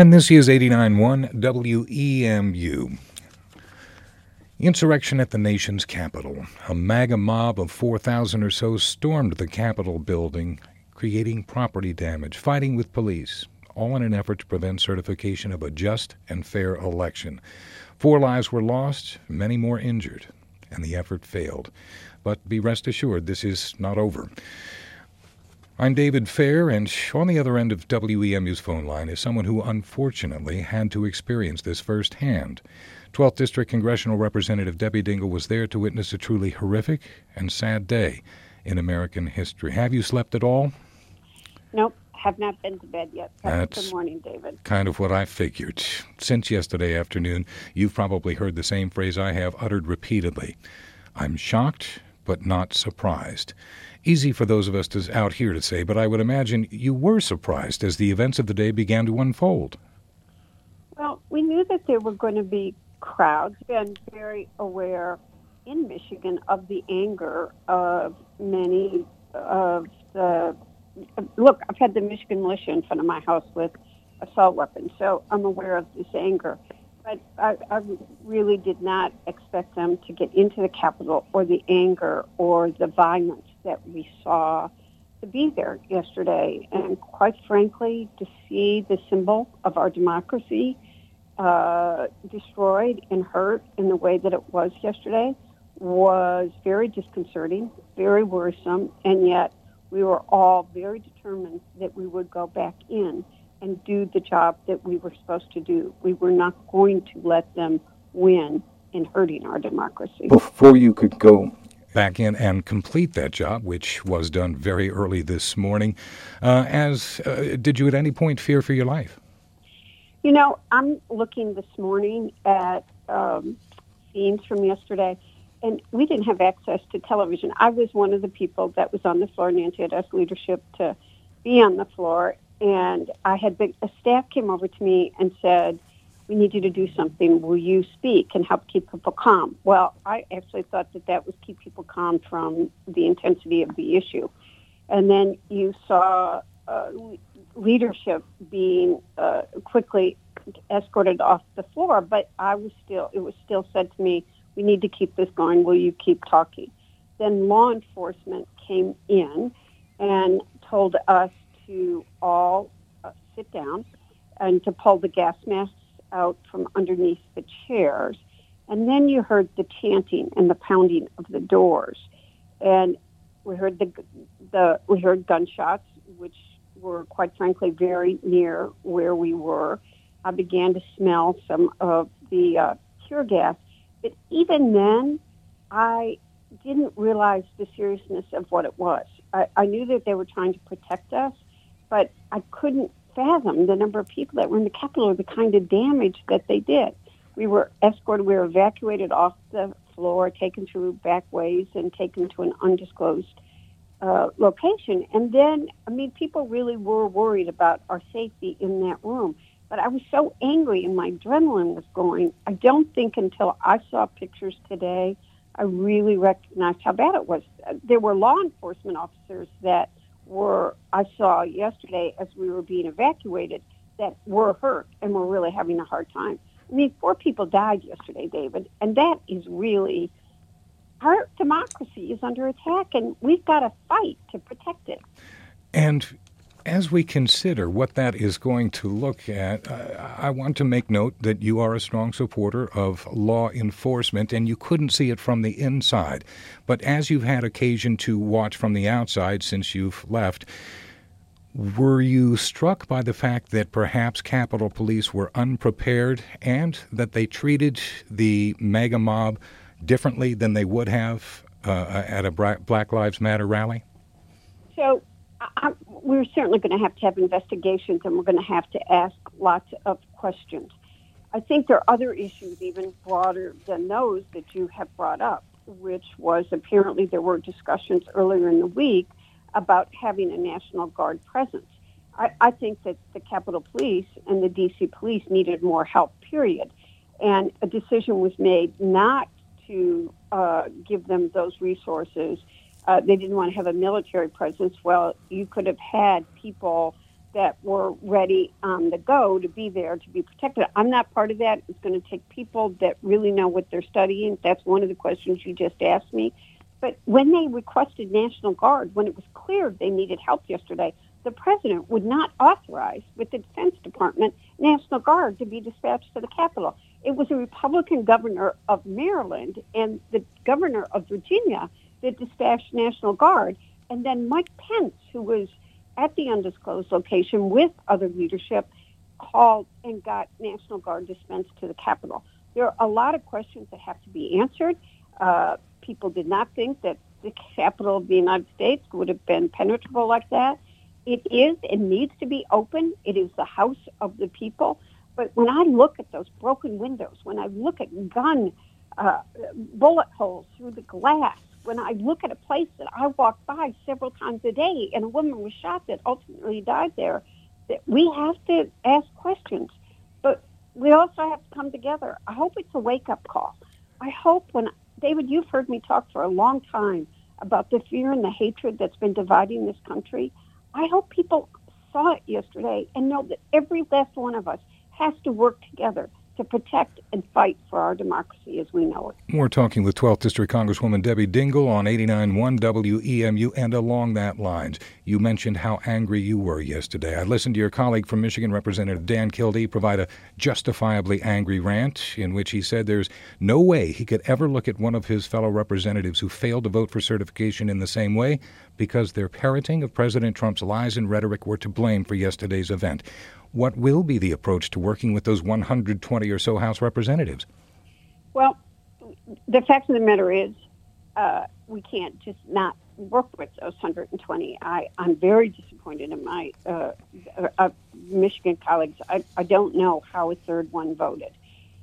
And this is 89.1 WEMU. Insurrection at the nation's capital. A MAGA mob of 4,000 or so stormed the Capitol building, creating property damage, fighting with police, all in an effort to prevent certification of a just and fair election. 4 lives were lost, many more injured, and the effort failed. But be rest assured, this is not over. I'm David Fair, and on the other end of WEMU's phone line is someone who unfortunately had to experience this firsthand. 12th District Congressional Representative Debbie Dingell was there to witness a truly horrific and sad day in American history. Have you slept at all? Nope, have not been to bed yet. That's good morning, David. Kind of what I figured. Since yesterday afternoon, you've probably heard the same phrase I have uttered repeatedly. I'm shocked, but not surprised. Easy for those of us out here to say, but I would imagine you were surprised as the events of the day began to unfold. Well, we knew that there were going to be crowds. Been very aware in Michigan of the anger of many of the... Look, I've had the Michigan militia in front of my house with assault weapons, so I'm aware of this anger. But I really did not expect them to get into the Capitol or the anger or the violence that we saw to be there yesterday. And quite frankly, to see the symbol of our democracy destroyed and hurt in the way that it was yesterday was very disconcerting, very worrisome, and yet we were all very determined that we would go back in and do the job that we were supposed to do. We were not going to let them win in hurting our democracy. Before you could go back in and complete that job, which was done very early this morning, did you at any point fear for your life? You know, I'm looking this morning at scenes from yesterday, and we didn't have access to television. I was one of the people that was on the floor. Nancy had asked leadership to be on the floor, and a staff came over to me and said, we need you to do something. Will you speak and help keep people calm? Well, I actually thought that was keep people calm from the intensity of the issue. And then you saw leadership being quickly escorted off the floor, but it was still said to me, we need to keep this going. Will you keep talking? Then law enforcement came in and told us to all sit down and to pull the gas masks out from underneath the chairs. And then you heard the chanting and the pounding of the doors. And we heard we heard gunshots, which were quite frankly very near where we were. I began to smell some of the tear gas. But even then, I didn't realize the seriousness of what it was. I knew that they were trying to protect us, but I couldn't fathom the number of people that were in the Capitol or the kind of damage that they did. We were escorted, we were evacuated off the floor, taken through back ways, and taken to an undisclosed location. And then, people really were worried about our safety in that room. But I was so angry and my adrenaline was going. I don't think until I saw pictures today, I really recognized how bad it was. There were law enforcement officers that I saw yesterday as we were being evacuated that were hurt and were really having a hard time. 4 people died yesterday, David, and that is really, our democracy is under attack, and we've got to fight to protect it. And as we consider what that is going to look at, I want to make note that you are a strong supporter of law enforcement, and you couldn't see it from the inside. But as you've had occasion to watch from the outside since you've left, were you struck by the fact that perhaps Capitol Police were unprepared and that they treated the MAGA mob differently than they would have at a Black Lives Matter rally? So we're certainly going to have investigations, and we're going to have to ask lots of questions. I think there are other issues even broader than those that you have brought up, which was apparently there were discussions earlier in the week about having a National Guard presence. I think that the Capitol Police and the D.C. Police needed more help, period. And a decision was made not to give them those resources. They didn't want to have a military presence. Well, you could have had people that were ready on the go to be there to be protected. I'm not part of that. It's going to take people that really know what they're studying. That's one of the questions you just asked me. But when they requested National Guard, when it was clear they needed help yesterday, the president would not authorize with the Defense Department National Guard to be dispatched to the Capitol. It was a Republican governor of Maryland and the governor of Virginia that dispatched National Guard. And then Mike Pence, who was at the undisclosed location with other leadership, called and got National Guard dispensed to the Capitol. There are a lot of questions that have to be answered. People did not think that the Capitol of the United States would have been penetrable like that. It is and needs to be open. It is the house of the people. But when I look at those broken windows, when I look at bullet holes through the glass, when I look at a place that I walk by several times a day and a woman was shot that ultimately died there, that we have to ask questions. But we also have to come together. I hope it's a wake-up call. I hope David, you've heard me talk for a long time about the fear and the hatred that's been dividing this country. I hope people saw it yesterday and know that every last one of us has to work together to protect and fight for our democracy as we know it. We're talking with 12th District Congresswoman Debbie Dingell on 89.1 WEMU, and along that lines, you mentioned how angry you were yesterday. I listened to your colleague from Michigan, Representative Dan Kildee, provide a justifiably angry rant in which he said there's no way he could ever look at one of his fellow representatives who failed to vote for certification in the same way because their parroting of President Trump's lies and rhetoric were to blame for yesterday's event. What will be the approach to working with those 120 or so House representatives? Well, the fact of the matter is we can't just not work with those 120. I'm very disappointed in my Michigan colleagues. I don't know how a third one voted.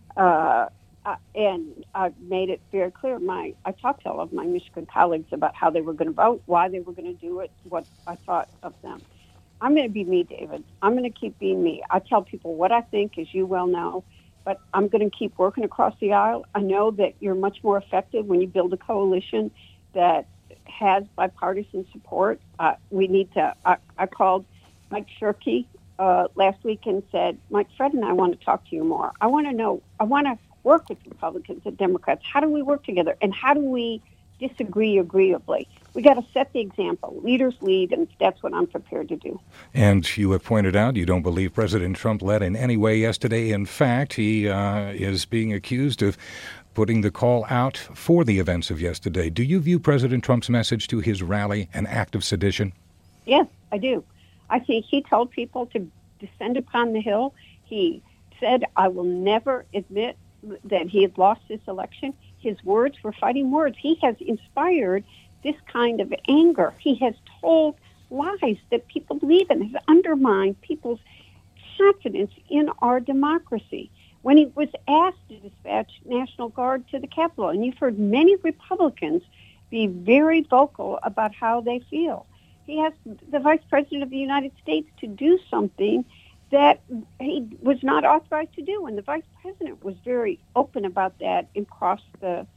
And I've made it very clear. I talked to all of my Michigan colleagues about how they were going to vote, why they were going to do it, what I thought of them. I'm going to be me, David. I'm going to keep being me. I tell people what I think, as you well know, but I'm going to keep working across the aisle. I know that you're much more effective when you build a coalition that has bipartisan support. We need to. I called Mike Shirkey last week and said, Mike, Fred and I want to talk to you more. I want to know. I want to work with Republicans and Democrats. How do we work together, and how do we disagree agreeably? We got to set the example. Leaders lead, and that's what I'm prepared to do. And you have pointed out you don't believe President Trump led in any way yesterday. In fact, he is being accused of putting the call out for the events of yesterday. Do you view President Trump's message to his rally an act of sedition? Yes, I do. I think he told people to descend upon the hill. He said, I will never admit that he had lost this election. His words were fighting words. He has inspired this kind of anger. He has told lies that people believe in, has undermined people's confidence in our democracy. When he was asked to dispatch National Guard to the Capitol, and you've heard many Republicans be very vocal about how they feel. He asked the Vice President of the United States to do something that he was not authorized to do, and the Vice President was very open about that and crossed the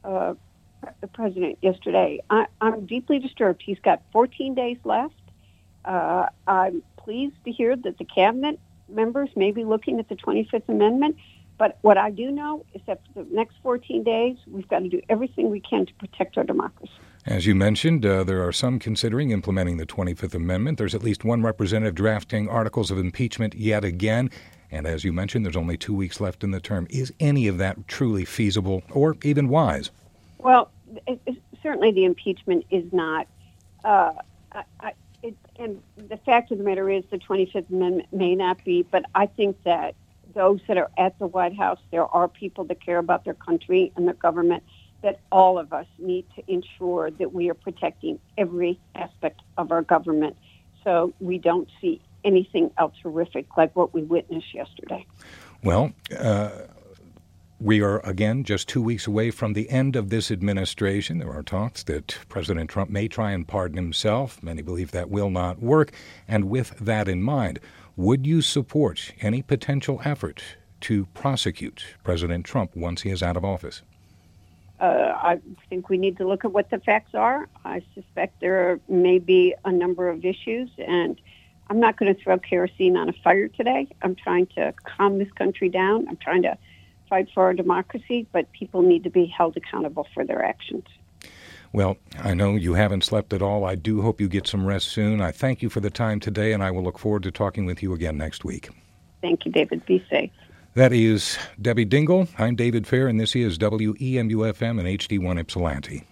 President yesterday. I'm deeply disturbed. He's got 14 days left. I'm pleased to hear that the cabinet members may be looking at the 25th Amendment, but what I do know is that for the next 14 days, we've got to do everything we can to protect our democracy. As you mentioned, there are some considering implementing the 25th Amendment. There's at least one representative drafting articles of impeachment yet again. And as you mentioned, there's only 2 weeks left in the term. Is any of that truly feasible or even wise? Well, certainly the impeachment is not. And the fact of the matter is the 25th Amendment may not be, but I think that those that are at the White House, there are people that care about their country and their government, that all of us need to ensure that we are protecting every aspect of our government so we don't see anything else horrific like what we witnessed yesterday. Well, we are, again, just 2 weeks away from the end of this administration. There are talks that President Trump may try and pardon himself. Many believe that will not work. And with that in mind, would you support any potential effort to prosecute President Trump once he is out of office? I think we need to look at what the facts are. I suspect there may be a number of issues, and I'm not going to throw kerosene on a fire today. I'm trying to calm this country down. I'm trying to fight for our democracy, but people need to be held accountable for their actions. Well, I know you haven't slept at all. I do hope you get some rest soon. I thank you for the time today, and I will look forward to talking with you again next week. Thank you, David. Be safe. That is Debbie Dingell. I'm David Fair, and this is WEMU-FM and HD1 Ypsilanti.